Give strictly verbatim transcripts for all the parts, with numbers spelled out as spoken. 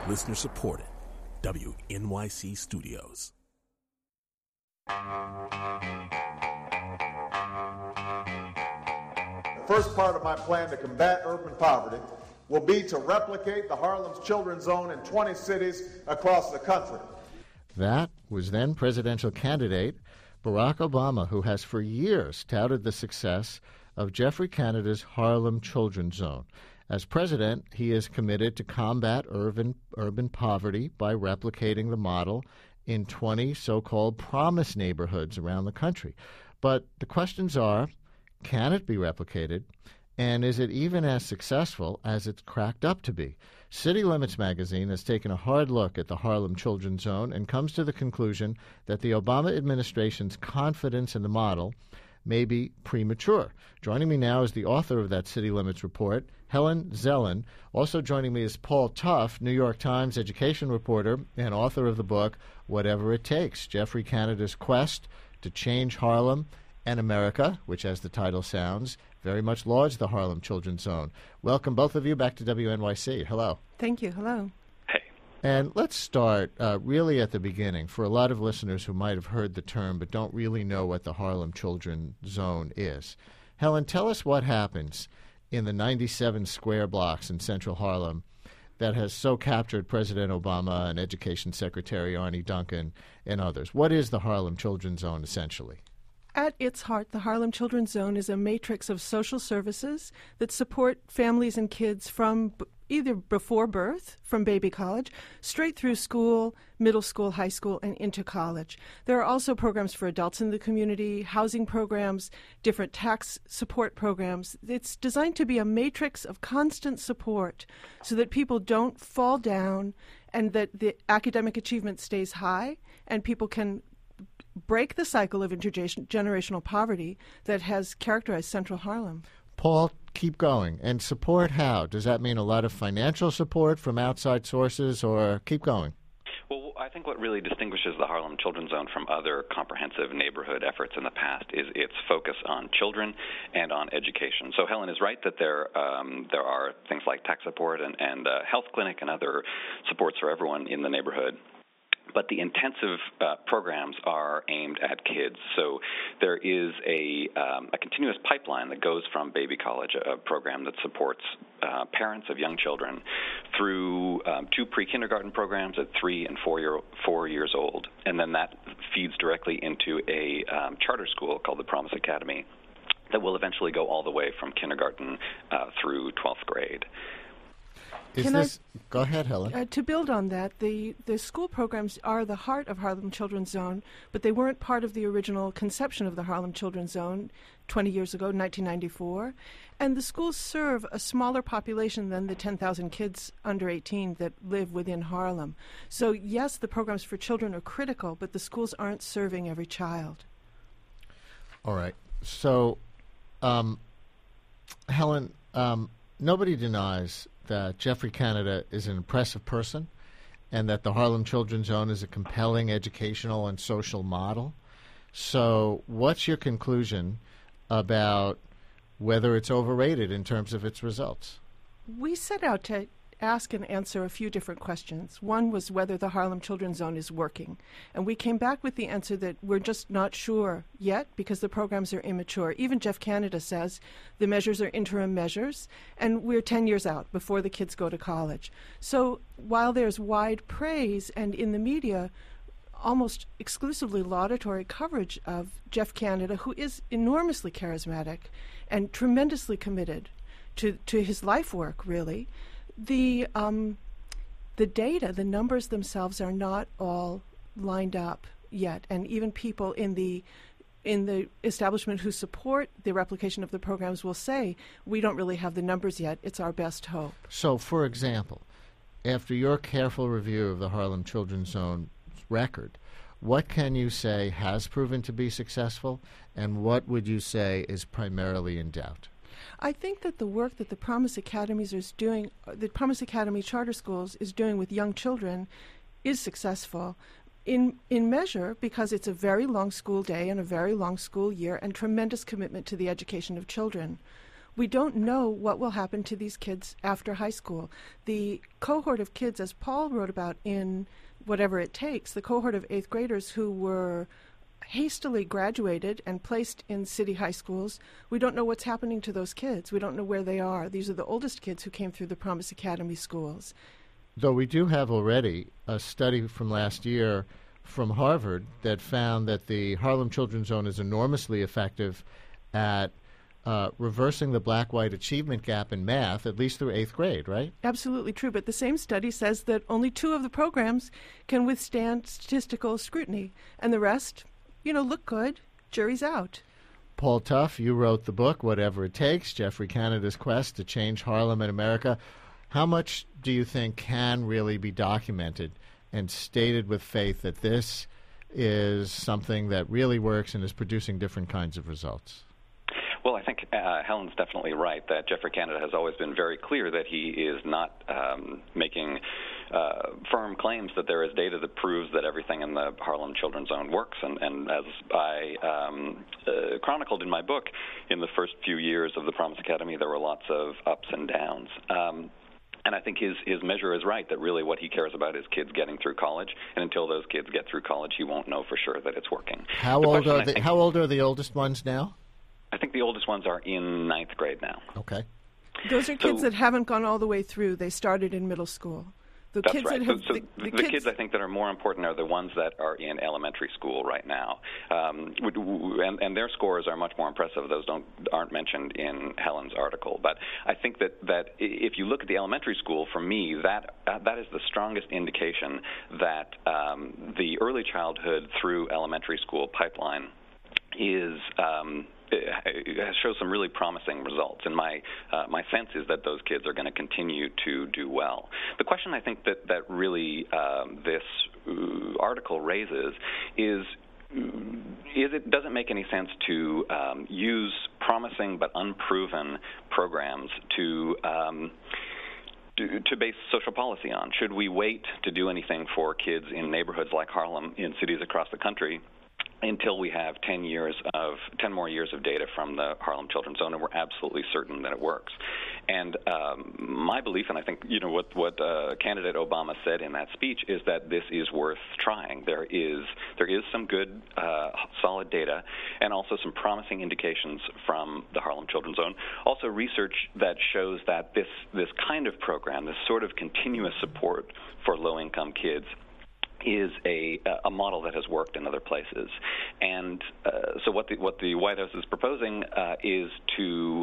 Listener supported. W N Y C Studios. The first part of my plan to combat urban poverty will be to replicate the Harlem's Children's Zone in twenty cities across the country. That was then presidential candidate Barack Obama, who has for years touted the success of Geoffrey Canada's Harlem Children's Zone. As president, he is committed to combat urban urban poverty by replicating the model in twenty so-called promise neighborhoods around the country. But the questions are, can it be replicated, and is it even as successful as it's cracked up to be? City Limits magazine has taken a hard look at the Harlem Children's Zone and comes to the conclusion that the Obama administration's confidence in the model may be premature. Joining me now is the author of that City Limits report, Helen Zelin. Also joining me is Paul Tough, New York Times education reporter and author of the book, Whatever It Takes, Geoffrey Canada's Quest to Change Harlem and America, which, as the title sounds, very much lauds the Harlem Children's Zone. Welcome, both of you, back to W N Y C. Hello. Thank you. Hello. Hey. And let's start uh, really at the beginning. For a lot of listeners who might have heard the term but don't really know what the Harlem Children's Zone is. Helen, tell us what happens in the ninety-seven square blocks in central Harlem that has so captured President Obama and Education Secretary Arne Duncan and others. What is the Harlem Children's Zone, essentially? At its heart, the Harlem Children's Zone is a matrix of social services that support families and kids from b- either before birth, from baby college, straight through school, middle school, high school, and into college. There are also programs for adults in the community, housing programs, different tax support programs. It's designed to be a matrix of constant support so that people don't fall down and that the academic achievement stays high and people can break the cycle of intergenerational poverty that has characterized central Harlem. Paul, keep going. And support how? Does that mean a lot of financial support from outside sources, or keep going? Well, I think what really distinguishes the Harlem Children's Zone from other comprehensive neighborhood efforts in the past is its focus on children and on education. So Helen is right that there um, there are things like tax support and, and uh, health clinic and other supports for everyone in the neighborhood. But the intensive uh, programs are aimed at kids. So there is a, um, a continuous pipeline that goes from baby college, a program that supports uh, parents of young children, through um, two pre-kindergarten programs at three and four, year, four years old. And then that feeds directly into a um, charter school called the Promise Academy that will eventually go all the way from kindergarten uh, through twelfth grade. Is Can this, I, go ahead, Helen. Uh, to build on that, the, the school programs are the heart of Harlem Children's Zone, but they weren't part of the original conception of the Harlem Children's Zone twenty years ago, nineteen ninety-four. And the schools serve a smaller population than the ten thousand kids under eighteen that live within Harlem. So, yes, the programs for children are critical, but the schools aren't serving every child. All right. So, um, Helen, um, nobody denies that Geoffrey Canada is an impressive person and that the Harlem Children's Zone is a compelling educational and social model. So what's your conclusion about whether it's overrated in terms of its results? We set out to ask and answer a few different questions. One was whether the Harlem Children's Zone is working. And we came back with the answer that we're just not sure yet because the programs are immature. Even Geoff Canada says the measures are interim measures, and we're ten years out before the kids go to college. So while there's wide praise and in the media almost exclusively laudatory coverage of Geoff Canada, who is enormously charismatic and tremendously committed to, to his life work, really, The um, the data, the numbers themselves are not all lined up yet, and even people in the in the establishment who support the replication of the programs will say, we don't really have the numbers yet. It's our best hope. So, for example, after your careful review of the Harlem Children's Zone record, what can you say has proven to be successful, and what would you say is primarily in doubt? I think that the work that the Promise Academies is doing, the Promise Academy charter schools is doing with young children is successful in in measure because it's a very long school day and a very long school year and tremendous commitment to the education of children. We don't know what will happen to these kids after high school. The cohort of kids, as Paul wrote about in Whatever It Takes, the cohort of eighth graders who were hastily graduated and placed in city high schools, we don't know what's happening to those kids. We don't know where they are. These are the oldest kids who came through the Promise Academy schools. Though we do have already a study from last year from Harvard that found that the Harlem Children's Zone is enormously effective at uh, reversing the black-white achievement gap in math, at least through eighth grade, right? Absolutely true. But the same study says that only two of the programs can withstand statistical scrutiny, and the rest, you know, look good. Jury's out. Paul Tough, you wrote the book, Whatever It Takes, Geoffrey Canada's Quest to Change Harlem and America. How much do you think can really be documented and stated with faith that this is something that really works and is producing different kinds of results? Well, I think uh, Helen's definitely right that Geoffrey Canada has always been very clear that he is not um, making uh, firm claims that there is data that proves that everything in the Harlem Children's Zone works. And, and as I um, uh, chronicled in my book, in the first few years of the Promise Academy, there were lots of ups and downs. Um, And I think his, his measure is right, that really what he cares about is kids getting through college. And until those kids get through college, he won't know for sure that it's working. How old are the, How old are the oldest ones now? I think the oldest ones are in ninth grade now. Okay. Those are kids So- that haven't gone all the way through. They started in middle school. The That's kids right. that have, so so the, the the kids, kids I think that are more important are the ones that are in elementary school right now, um, w- w- and, and their scores are much more impressive. Those don't aren't mentioned in Helen's article, but I think that, that if you look at the elementary school, for me, that uh, that is the strongest indication that um, the early childhood through elementary school pipeline is um, shows some really promising results, and my uh, my sense is that those kids are going to continue to do well. The question I think that that really um, this uh, article raises is. Is it doesn't make any sense to um, use promising but unproven programs to um, to, to base social policy on? Should we wait to do anything for kids in neighborhoods like Harlem in cities across the country until we have ten years of ten more years of data from the Harlem Children's Zone, and we're absolutely certain that it works? And um, my belief, and I think you know what what uh, candidate Obama said in that speech, is that this is worth trying. There is there is some good, uh, solid data, and also some promising indications from the Harlem Children's Zone. Also, research that shows that this this kind of program, this sort of continuous support for low-income kids, is a a model that has worked in other places. And uh, so what the what the White House is proposing uh, is to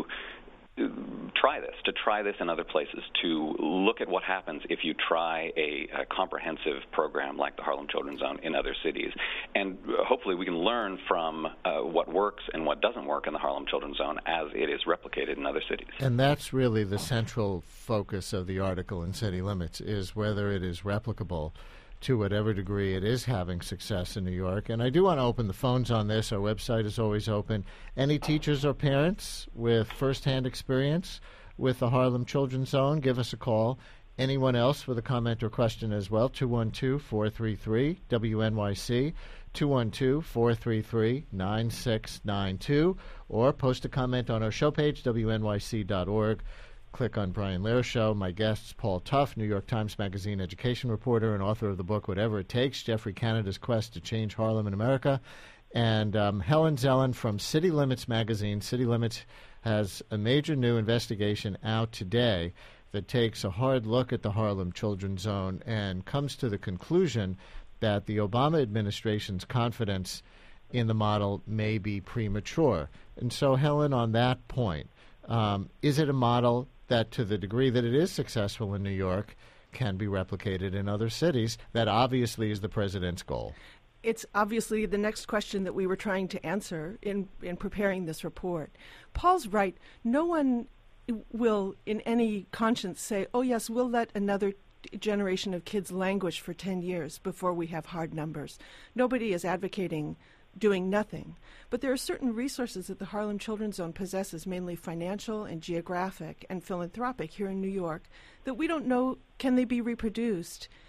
try this, to try this in other places, to look at what happens if you try a, a comprehensive program like the Harlem Children's Zone in other cities. And hopefully we can learn from uh, what works and what doesn't work in the Harlem Children's Zone as it is replicated in other cities. And that's really the central focus of the article in City Limits, is whether it is replicable to whatever degree it is having success in New York. And I do want to open the phones on this. Our website is always open. Any teachers or parents with firsthand experience with the Harlem Children's Zone, give us a call. Anyone else with a comment or question as well, two one two, four three three, W N Y C, two one two, four three three, nine six nine two, or post a comment on our show page, W N Y C dot org. Click on Brian Lehrer Show. My guests, Paul Tough, New York Times Magazine education reporter and author of the book Whatever It Takes, Geoffrey Canada's Quest to Change Harlem and America, and um, Helen Zelen from City Limits Magazine. City Limits has a major new investigation out today that takes a hard look at the Harlem Children's Zone and comes to the conclusion that the Obama administration's confidence in the model may be premature. And so, Helen, on that point, um, is it a model that, to the degree that it is successful in New York, can be replicated in other cities? That obviously is the president's goal. It's obviously the next question that we were trying to answer in, in preparing this report. Paul's right. No one will in any conscience say, oh, yes, we'll let another generation of kids languish for ten years before we have hard numbers. Nobody is advocating doing nothing. But there are certain resources that the Harlem Children's Zone possesses, mainly financial and geographic and philanthropic here in New York, that we don't know, can they be reproduced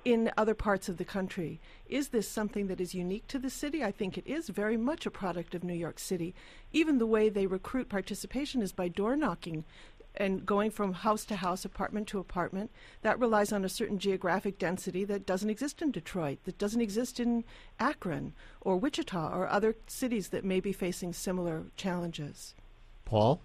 in other parts of the country. Is this something that is unique to the city? I think it is very much a product of New York City. Even the way they recruit participation is by door knocking and going from house to house, apartment to apartment. That relies on a certain geographic density that doesn't exist in Detroit, that doesn't exist in Akron or Wichita or other cities that may be facing similar challenges. Paul?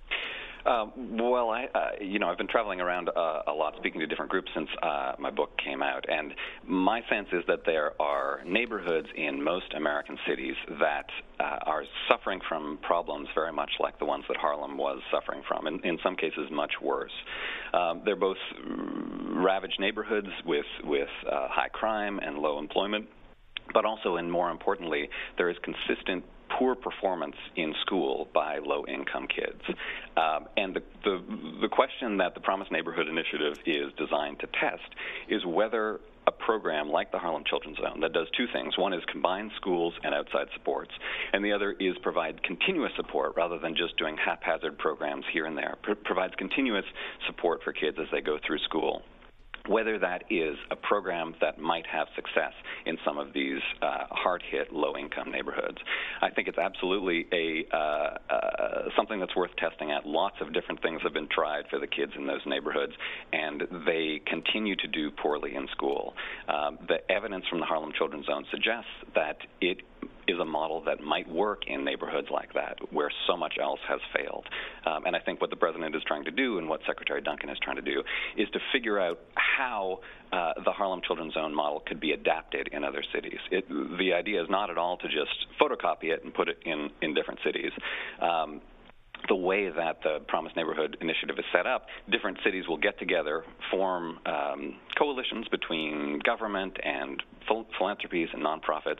Um, well, I, uh, you know, I've been traveling around uh, a lot, speaking to different groups since uh, my book came out, and my sense is that there are neighborhoods in most American cities that uh, are suffering from problems very much like the ones that Harlem was suffering from, and in some cases much worse. Um, they're both ravaged neighborhoods with, with uh, high crime and low employment, but also, and more importantly, there is consistent poor performance in school by low-income kids. Um, and the, the the question that the Promise Neighborhood Initiative is designed to test is whether a program like the Harlem Children's Zone that does two things. One is combine schools and outside supports, and the other is provide continuous support rather than just doing haphazard programs here and there. Pro- provides continuous support for kids as they go through school. Whether that is a program that might have success in some of these uh, hard-hit, low-income neighborhoods. I think it's absolutely a uh, uh, something that's worth testing at. Lots of different things have been tried for the kids in those neighborhoods, and they continue to do poorly in school. Um, the evidence from the Harlem Children's Zone suggests that it is a model that might work in neighborhoods like that, where so much else has failed. Um, and I think what the president is trying to do, and what Secretary Duncan is trying to do, is to figure out how uh, the Harlem Children's Zone model could be adapted in other cities. It, the idea is not at all to just photocopy it and put it in, in different cities. Um, the way that the Promise Neighborhood Initiative is set up, different cities will get together, form um, coalitions between government and phil- philanthropies and nonprofits,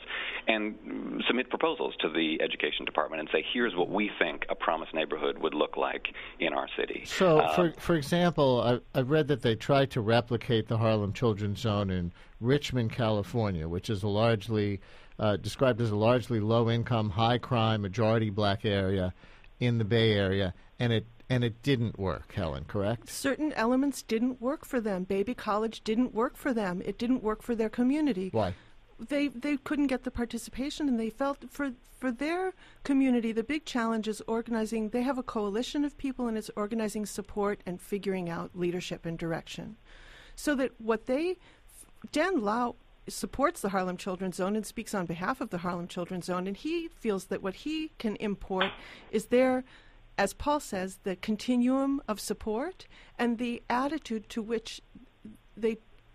and submit proposals to the Education Department and say, here's what we think a Promise Neighborhood would look like in our city. So, uh, for for example, I, I've read that they tried to replicate the Harlem Children's Zone in Richmond, California, which is a largely uh, described as a largely low-income, high-crime, majority-black area in the Bay Area, and it and it didn't work, Helen, correct? Certain elements didn't work for them. Baby College didn't work for them. It didn't work for their community. Why? They they couldn't get the participation, and they felt for for their community, the big challenge is organizing. They have a coalition of people, and it's organizing support and figuring out leadership and direction. So that what they, Dan Lau supports the Harlem Children's Zone and speaks on behalf of the Harlem Children's Zone, and he feels that what he can import is their, as Paul says, the continuum of support and the attitude to which they,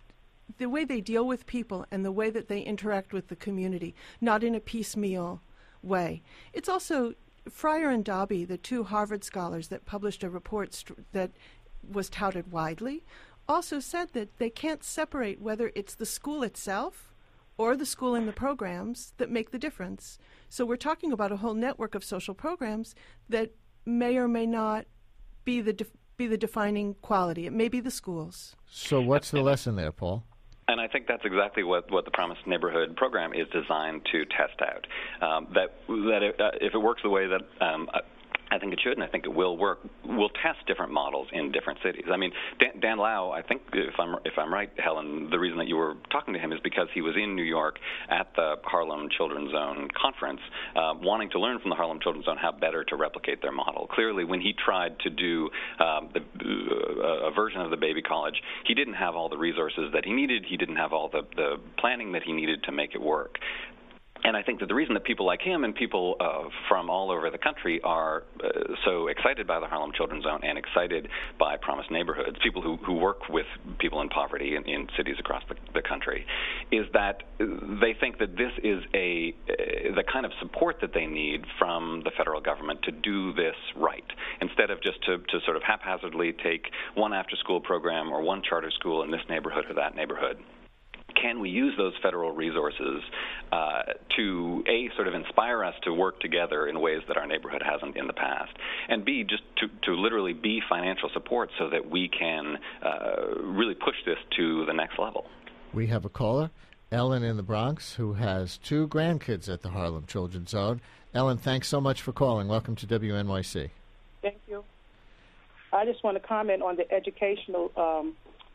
the way they deal with people and the way that they interact with the community, not in a piecemeal way. It's also Fryer and Dobby, the two Harvard scholars that published a report st- that was touted widely, also said that they can't separate whether it's the school itself or the school and the programs that make the difference. So we're talking about a whole network of social programs that may or may not be the def- be the defining quality. It may be the schools. So what's the lesson there, Paul? And I think that's exactly what, what the Promise Neighborhood program is designed to test out. Um, that that it, uh, if it works the way that um, uh, I think it should, and I think it will work. We'll test different models in different cities. I mean, Dan, Dan Lau, I think, if I'm if I'm right, Helen, the reason that you were talking to him is because he was in New York at the Harlem Children's Zone conference, uh, wanting to learn from the Harlem Children's Zone how better to replicate their model. Clearly, when he tried to do um, the, uh, a version of the Baby College, he didn't have all the resources that he needed. He didn't have all the, the planning that he needed to make it work. And I think that the reason that people like him and people uh, from all over the country are uh, so excited by the Harlem Children's Zone and excited by Promise Neighborhoods, people who, who work with people in poverty in, in cities across the, the country, is that they think that this is a uh, the kind of support that they need from the federal government to do this right, instead of just to, to sort of haphazardly take one after-school program or one charter school in this neighborhood or that neighborhood. Can we use those federal resources uh, to, A, sort of inspire us to work together in ways that our neighborhood hasn't in the past, and B, just to, to literally be financial support so that we can uh, really push this to the next level? We have a caller, Ellen in the Bronx, who has two grandkids at the Harlem Children's Zone. Ellen, thanks so much for calling. Welcome to W N Y C. Thank you. I just want to comment on the educational um,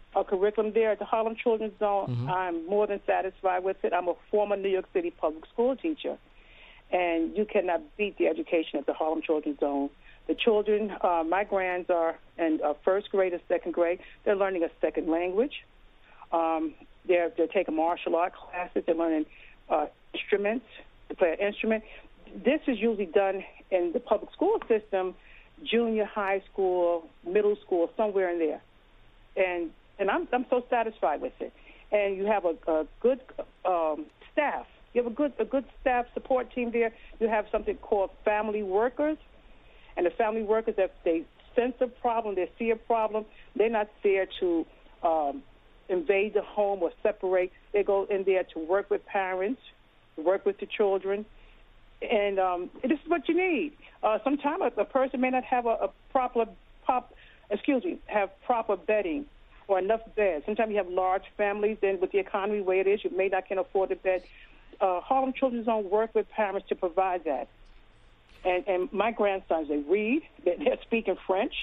a curriculum there at the Harlem Children's Zone. Mm-hmm. I'm more than satisfied with it. I'm a former New York City public school teacher, and you cannot beat the education at the Harlem Children's Zone. The children, uh, my grands are in uh, first grade and second grade. They're learning a second language. Um, they're, they're taking martial art classes. They're learning uh, instruments, to play an instrument. This is usually done in the public school system, junior high school, middle school, somewhere in there. And and I'm I'm so satisfied with it. And you have a, a good um, staff. You have a good a good staff support team there. You have something called family workers. And the family workers, if they sense a problem, they see a problem, they're not there to um, invade the home or separate. They go in there to work with parents, to work with the children. And um, this is what you need. Uh, sometimes a, a person may not have a, a proper, pop, excuse me, have proper bedding or enough beds. Sometimes you have large families, and with the economy the way it is, you may not can afford a bed. Uh, Harlem Children's Zone work with parents to provide that. And, and my grandsons, they read, they're speaking French.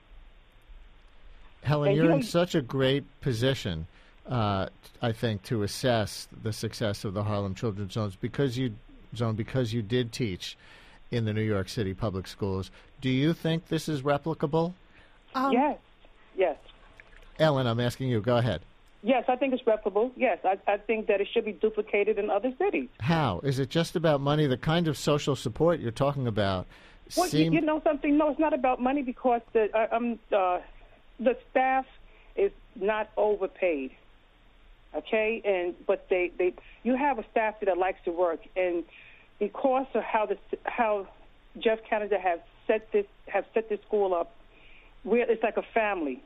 Helen, and you're you know, in such a great position, uh, I think, to assess the success of the Harlem Children's Zones because you zone because you did teach in the New York City public schools. Do you think this is replicable? Um, yes, yes. Ellen, I'm asking you. Go ahead. Yes, I think it's replicable. Yes, I, I think that it should be duplicated in other cities. How? Is it just about money? The kind of social support you're talking about Well, seem... you, you know something? No, it's not about money because the uh, um uh, the staff is not overpaid. Okay, and but they, they you have a staff that likes to work, and because of how the how Jeff Canada has set this have set this school up, we're, it's like a family.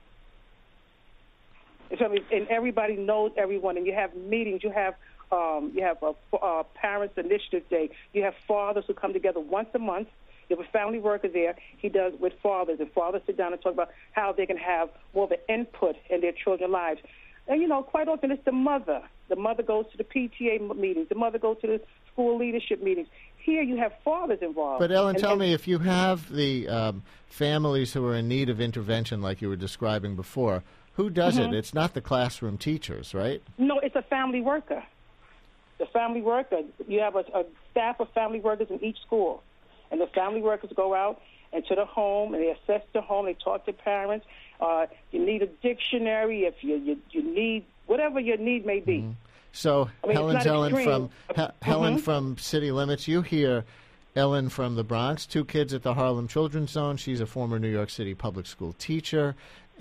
So, and everybody knows everyone, and you have meetings. You have um, you have a, a Parents Initiative Day. You have fathers who come together once a month. You have a family worker there. He does with fathers, and fathers sit down and talk about how they can have more of an input in their children's lives. And, you know, quite often it's the mother. The mother goes to the P T A meetings. The mother goes to the school leadership meetings. Here you have fathers involved. But, Ellen, and, tell and, me, if you have the um, families who are in need of intervention like you were describing before, who does mm-hmm. it? It's not the classroom teachers, right? No, it's a family worker. The family worker. You have a, a staff of family workers in each school. And the family workers go out into the home, and they assess the home. They talk to parents. Uh, you need a dictionary if you, you, you need whatever your need may be. Mm-hmm. So, I mean, Helen's Ellen from he, mm-hmm. Helen from City Limits. You hear Ellen from the Bronx, two kids at the Harlem Children's Zone. She's a former New York City public school teacher.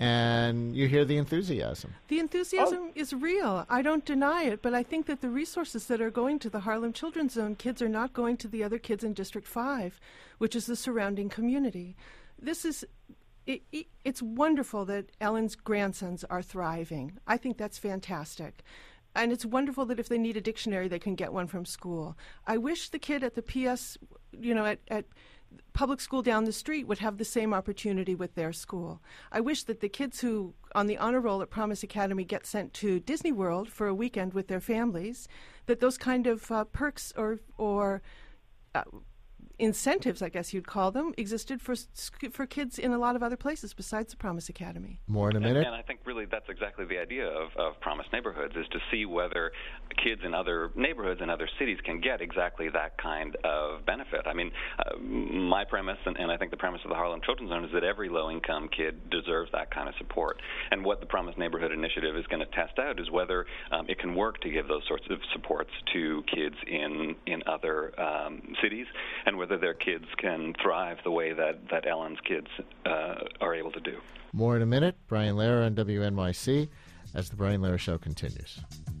And you hear the enthusiasm. The enthusiasm oh. is real. I don't deny it, but I think that the resources that are going to the Harlem Children's Zone kids are not going to the other kids in District five, which is the surrounding community. This is, it, it, it's wonderful that Ellen's grandsons are thriving. I think that's fantastic. And it's wonderful that if they need a dictionary, they can get one from school. I wish the kid at the P S, you know, at, at public school down the street would have the same opportunity with their school. I wish that the kids who on the honor roll at Promise Academy get sent to Disney World for a weekend with their families, that those kind of uh, perks or or uh, incentives, I guess you'd call them, existed for for kids in a lot of other places besides the Promise Academy. More in a minute. And, and I think really that's exactly the idea of, of Promise Neighborhoods, is to see whether kids in other neighborhoods and other cities can get exactly that kind of benefit. I mean, uh, my premise, and, and I think the premise of the Harlem Children's Zone, is that every low-income kid deserves that kind of support. And what the Promise Neighborhood Initiative is going to test out is whether um, it can work to give those sorts of supports to kids in, in other um, cities, and whether their kids can thrive the way that, that Ellen's kids uh, are able to do. More in a minute. Brian Lehrer on W N Y C as the Brian Lehrer Show continues.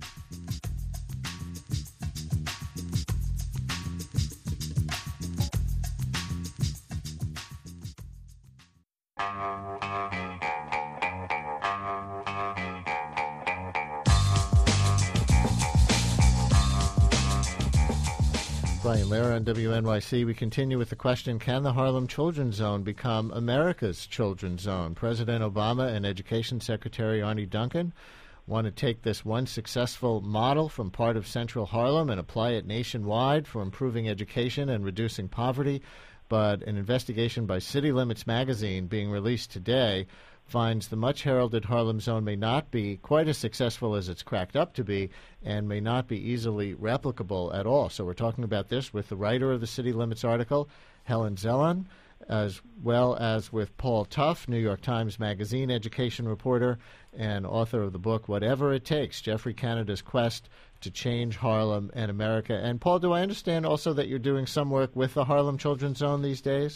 Brian Lehrer on W N Y C. We continue with the question, can the Harlem Children's Zone become America's Children's Zone? President Obama and Education Secretary Arne Duncan want to take this one successful model from part of Central Harlem and apply it nationwide for improving education and reducing poverty. But an investigation by City Limits magazine being released today finds the much-heralded Harlem Zone may not be quite as successful as it's cracked up to be and may not be easily replicable at all. So we're talking about this with the writer of the City Limits article, Helen Zelhan, as well as with Paul Tough, New York Times Magazine education reporter and author of the book Whatever It Takes, Geoffrey Canada's Quest to Change Harlem and America. And Paul, do I understand also that you're doing some work with the Harlem Children's Zone these days?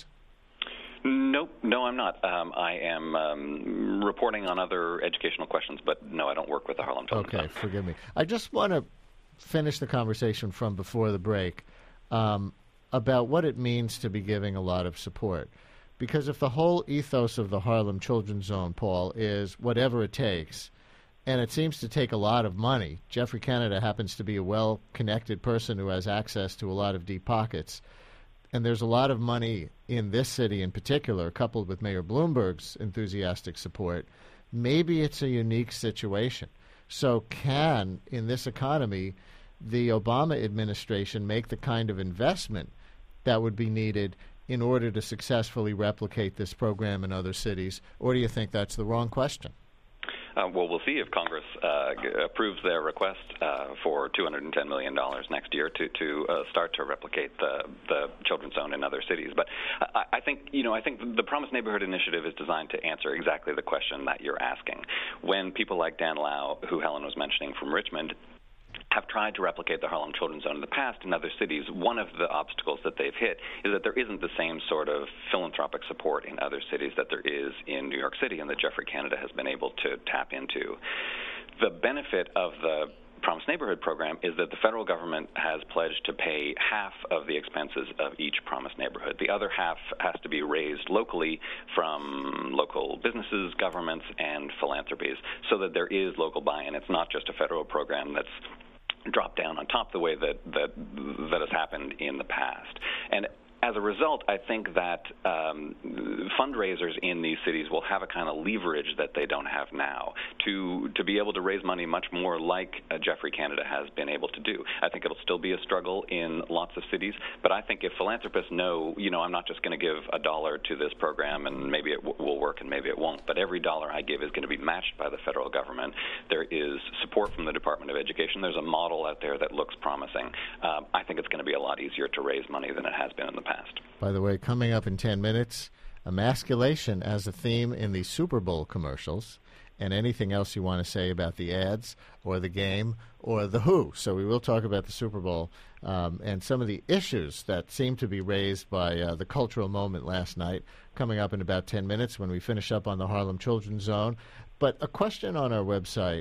Nope, no, I'm not. Um, I am um, reporting on other educational questions, but no, I don't work with the Harlem Children's Zone. Okay, forgive me. I just want to finish the conversation from before the break um, about what it means to be giving a lot of support. Because if the whole ethos of the Harlem Children's Zone, Paul, is whatever it takes, and it seems to take a lot of money, Geoffrey Canada happens to be a well-connected person who has access to a lot of deep pockets, and there's a lot of money in this city in particular, coupled with Mayor Bloomberg's enthusiastic support, maybe it's a unique situation. So can, in this economy, the Obama administration make the kind of investment that would be needed in order to successfully replicate this program in other cities, or do you think that's the wrong question? Uh, well, we'll see if Congress uh, g- approves their request uh, for two hundred ten million dollars next year to to uh, start to replicate the the Children's Zone in other cities. But I, I think you know I think the Promised Neighborhood Initiative is designed to answer exactly the question that you're asking. When people like Dan Lau, who Helen was mentioning from Richmond, have tried to replicate the Harlem Children's Zone in the past in other cities, one of the obstacles that they've hit is that there isn't the same sort of philanthropic support in other cities that there is in New York City and that Geoffrey Canada has been able to tap into. The benefit of the Promised Neighborhood program is that the federal government has pledged to pay half of the expenses of each Promised Neighborhood. The other half has to be raised locally from local businesses, governments, and philanthropies so that there is local buy-in. It's not just a federal program that's drop down on top the way that, that that has happened in the past. And as a result, I think that um, fundraisers in these cities will have a kind of leverage that they don't have now to to be able to raise money much more like uh, Geoffrey Canada has been able to do. I think it'll still be a struggle in lots of cities, but I think if philanthropists know, you know, I'm not just going to give a dollar to this program and maybe it w- will work and maybe it won't, but every dollar I give is going to be matched by the federal government. There is support from the Department of Education. There's a model out there that looks promising. Um, I think it's going to be a lot easier to raise money than it has been in the past. By the way, coming up in ten minutes, emasculation as a theme in the Super Bowl commercials, and anything else you want to say about the ads or the game or the Who. So we will talk about the Super Bowl um, and some of the issues that seem to be raised by uh, the cultural moment last night, coming up in about ten minutes when we finish up on the Harlem Children's Zone. But a question on our website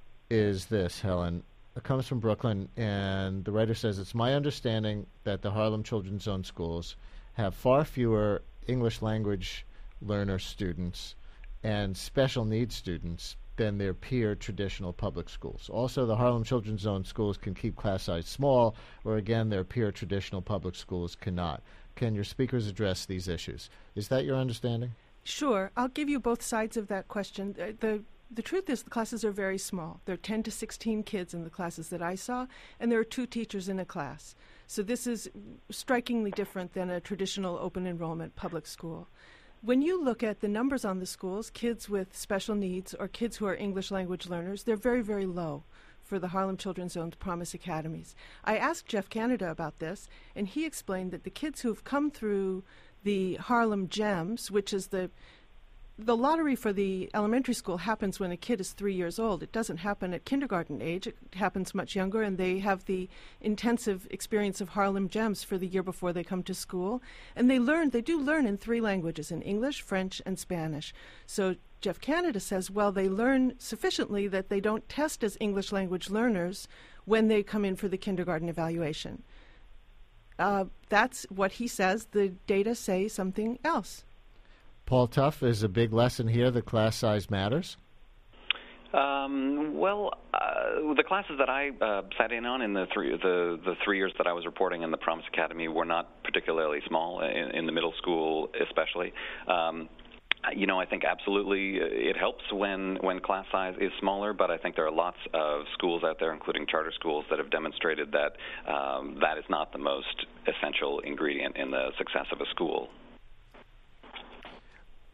is this, Helen. It comes from Brooklyn, and the writer says, it's my understanding that the Harlem Children's Zone schools have far fewer English language learner students and special needs students than their peer traditional public schools. Also, the Harlem Children's Zone schools can keep class size small, or again, their peer traditional public schools cannot. Can your speakers address these issues? Is that your understanding? Sure. I'll give you both sides of that question. The, the The truth is the classes are very small. There are ten to sixteen kids in the classes that I saw, and there are two teachers in a class. So this is strikingly different than a traditional open enrollment public school. When you look at the numbers on the schools, kids with special needs or kids who are English language learners, they're very, very low for the Harlem Children's Zone's Promise Academies. I asked Jeff Canada about this, and he explained that the kids who have come through the Harlem GEMS, which is the The lottery for the elementary school happens when a kid is three years old. It doesn't happen at kindergarten age. It happens much younger, and they have the intensive experience of Harlem GEMS for the year before they come to school. And they learn, they do learn in three languages, in English, French, and Spanish. So Jeff Canada says, well, they learn sufficiently that they don't test as English language learners when they come in for the kindergarten evaluation. Uh, that's what he says. The data say something else. Paul Tough, is a big lesson here that class size matters? Um, well, uh, the classes that I uh, sat in on in the three the, the three years that I was reporting in the Promise Academy were not particularly small, in, in the middle school especially. Um, You know, I think absolutely it helps when, when class size is smaller, but I think there are lots of schools out there, including charter schools, that have demonstrated that um, that is not the most essential ingredient in the success of a school.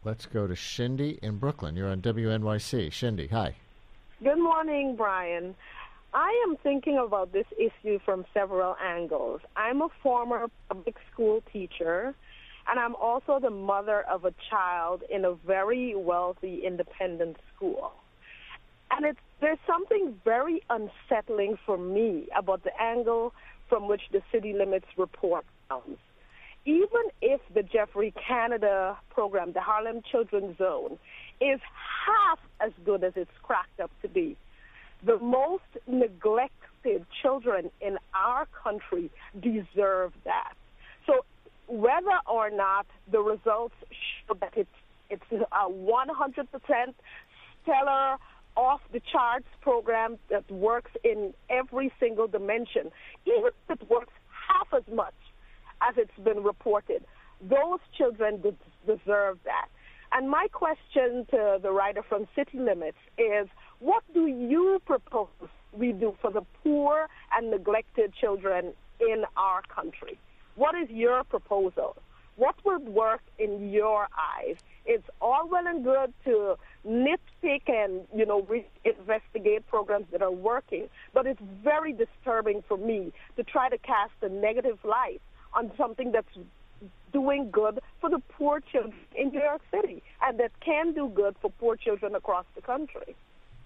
Let's go to Shindy in Brooklyn. You're on W N Y C. Shindy, hi. Good morning, Brian. I am thinking about this issue from several angles. I'm a former public school teacher, and I'm also the mother of a child in a very wealthy independent school. And it's, there's something very unsettling for me about the angle from which the City Limits report comes. Even if the Jeffrey Canada program, the Harlem Children's Zone, is half as good as it's cracked up to be, the most neglected children in our country deserve that. So whether or not the results show that it's, it's a one hundred percent stellar, off-the-charts program that works in every single dimension, even if it works half as much as it's been reported, those children de- deserve that. And my question to the writer from City Limits is, what do you propose we do for the poor and neglected children in our country? What is your proposal? What would work in your eyes? It's all well and good to nitpick and, you know, re- investigate programs that are working, but it's very disturbing for me to try to cast a negative light on something that's doing good for the poor children in New York City and that can do good for poor children across the country.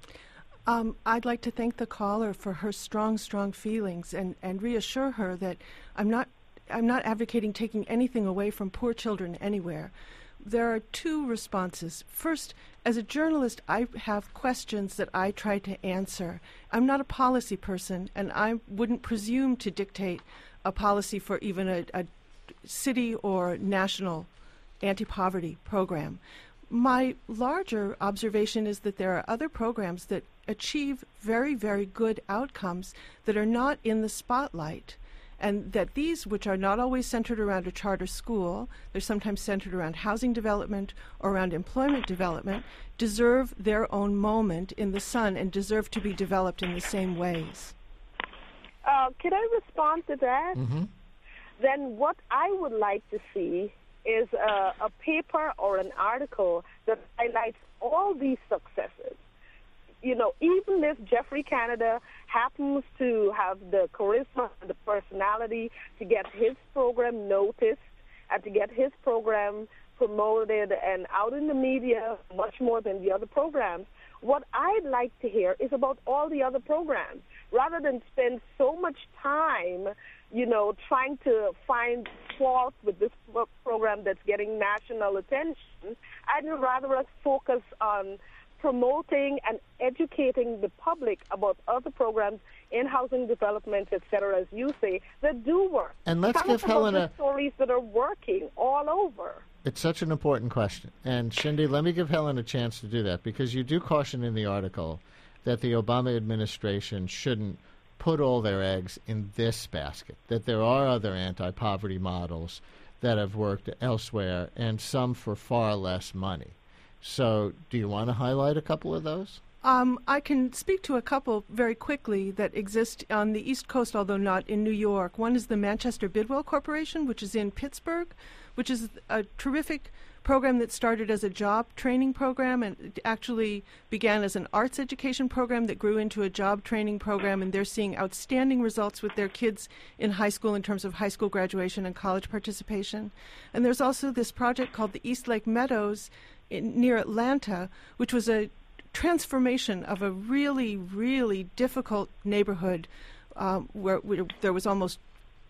Um, I'd like to thank the caller for her strong, strong feelings and, and reassure her that I'm not I'm not advocating taking anything away from poor children anywhere. There are two responses. First, as a journalist, I have questions that I try to answer. I'm not a policy person, and I wouldn't presume to dictate a policy for even a, a city or national anti-poverty program. My larger observation is that there are other programs that achieve very, very good outcomes that are not in the spotlight, and that these, which are not always centered around a charter school, they're sometimes centered around housing development or around employment development, deserve their own moment in the sun and deserve to be developed in the same ways. Uh, can I respond to that? Mm-hmm. Then what I would like to see is a, a paper or an article that highlights all these successes. You know, even if Jeffrey Canada happens to have the charisma and the personality to get his program noticed and to get his program promoted and out in the media much more than the other programs, what I'd like to hear is about all the other programs. Rather than spend so much time, you know, trying to find fault with this program that's getting national attention, I'd rather us focus on promoting and educating the public about other programs in housing development, et cetera, as you say, that do work. And let's Tell give us about Helen the a... stories that are working all over. It's such an important question. And, Shindy, let me give Helen a chance to do that, because you do caution in the article that the Obama administration shouldn't put all their eggs in this basket, that there are other anti-poverty models that have worked elsewhere, and some for far less money. So do you want to highlight a couple of those? Um, I can speak to a couple very quickly that exist on the East Coast, although not in New York. One is the Manchester Bidwell Corporation, which is in Pittsburgh, which is a terrific program that started as a job training program and it actually began as an arts education program that grew into a job training program, and they're seeing outstanding results with their kids in high school in terms of high school graduation and college participation. And there's also this project called the East Lake Meadows in, near Atlanta, which was a transformation of a really, really difficult neighborhood um, where, where there was almost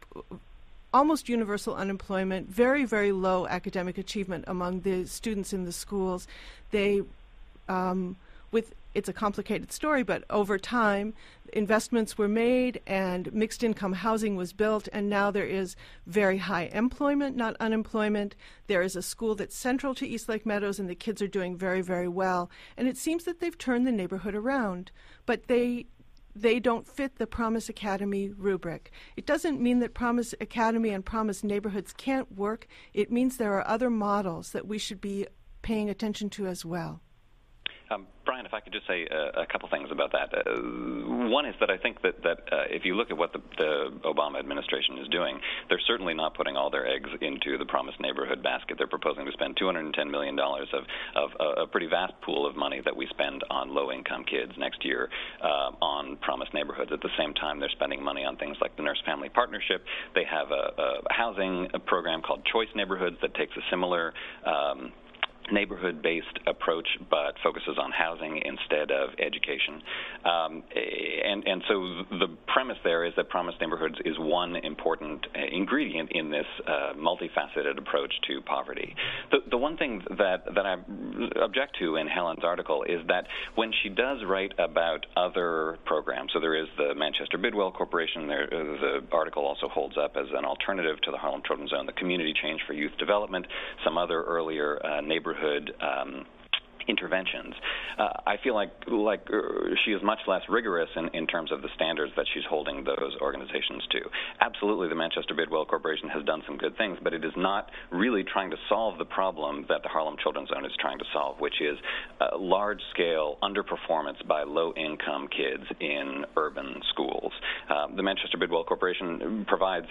almost universal unemployment, very, very low academic achievement among the students in the schools. They, um, with it's a complicated story, but over time, investments were made and mixed income housing was built, and now there is very high employment, not unemployment. There is a school that's central to East Lake Meadows, and the kids are doing very, very well. And it seems that they've turned the neighborhood around, but they they don't fit the Promise Academy rubric. It doesn't mean that Promise Academy and Promise neighborhoods can't work. It means there are other models that we should be paying attention to as well. Um, Brian, if I could just say a, a couple things about that. Uh, one is that I think that, that uh, if you look at what the, the Obama administration is doing, they're certainly not putting all their eggs into the Promised Neighborhood basket. They're proposing to spend two hundred ten million dollars of, of uh, a pretty vast pool of money that we spend on low-income kids next year uh, on Promised Neighborhoods. At the same time, they're spending money on things like the Nurse-Family Partnership. They have a, a housing a program called Choice Neighborhoods that takes a similar um, neighborhood-based approach, but focuses on housing instead of education. Um, and, and so the premise there is that Promised Neighborhoods is one important uh, ingredient in this uh, multifaceted approach to poverty. The, the one thing that, that I object to in Helen's article is that when she does write about other programs, so there is the Manchester Bidwell Corporation, there, the article also holds up as an alternative to the Harlem Children's Zone, the Community Change for Youth Development, some other earlier uh, neighborhood Um, interventions. Uh, I feel like like uh, she is much less rigorous in, in terms of the standards that she's holding those organizations to. Absolutely, the Manchester Bidwell Corporation has done some good things, but it is not really trying to solve the problem that the Harlem Children's Zone is trying to solve, which is uh, large-scale underperformance by low-income kids in urban schools. Uh, the Manchester Bidwell Corporation provides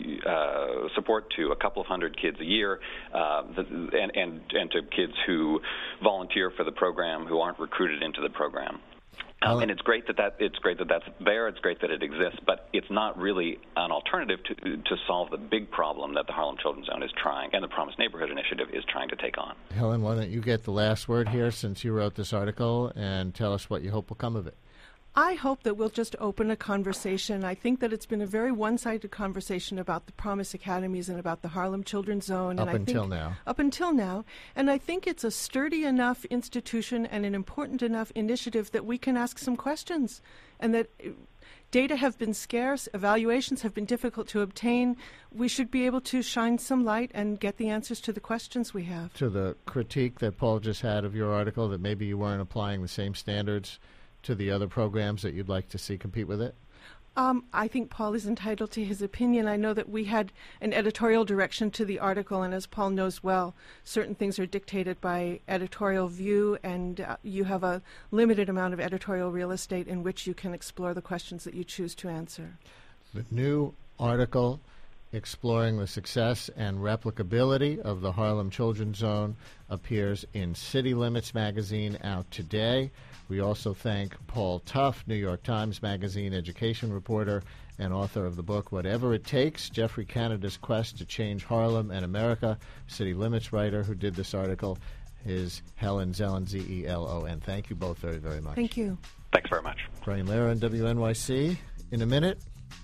uh, support to a couple of hundred kids a year, uh, and, and, and to kids who volunteer for the program who aren't recruited into the program. Um, and it's great that, that it's great that that's there. It's great that it exists, but it's not really an alternative to to solve the big problem that the Harlem Children's Zone is trying, and the Promised Neighborhood Initiative is trying to take on. Helen, why don't you get the last word here, since you wrote this article, and tell us what you hope will come of it. I hope that we'll just open a conversation. I think that it's been a very one-sided conversation about the Promise Academies and about the Harlem Children's Zone. Up and I until think, now. Up until now. And I think it's a sturdy enough institution and an important enough initiative that we can ask some questions, and that data have been scarce, evaluations have been difficult to obtain. We should be able to shine some light and get the answers to the questions we have. To the critique that Paul just had of your article, that maybe you weren't applying the same standards to the other programs that you'd like to see compete with it? Um, I think Paul is entitled to his opinion. I know that we had an editorial direction to the article, and as Paul knows well, certain things are dictated by editorial view, and uh, you have a limited amount of editorial real estate in which you can explore the questions that you choose to answer. The new article exploring the success and replicability of the Harlem Children's Zone appears in City Limits magazine, out today. We also thank Paul Tough, New York Times Magazine education reporter and author of the book Whatever It Takes, Geoffrey Canada's Quest to Change Harlem and America, City Limits writer who did this article is Helen Zelon, Z E L O N. Thank you both very, very much. Thank you. Thanks very much. Brian Lehrer on W N Y C. In a minute,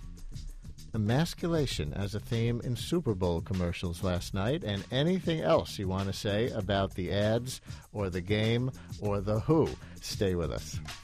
emasculation as a theme in Super Bowl commercials last night, and anything else you want to say about the ads or the game or the Who. Stay with us.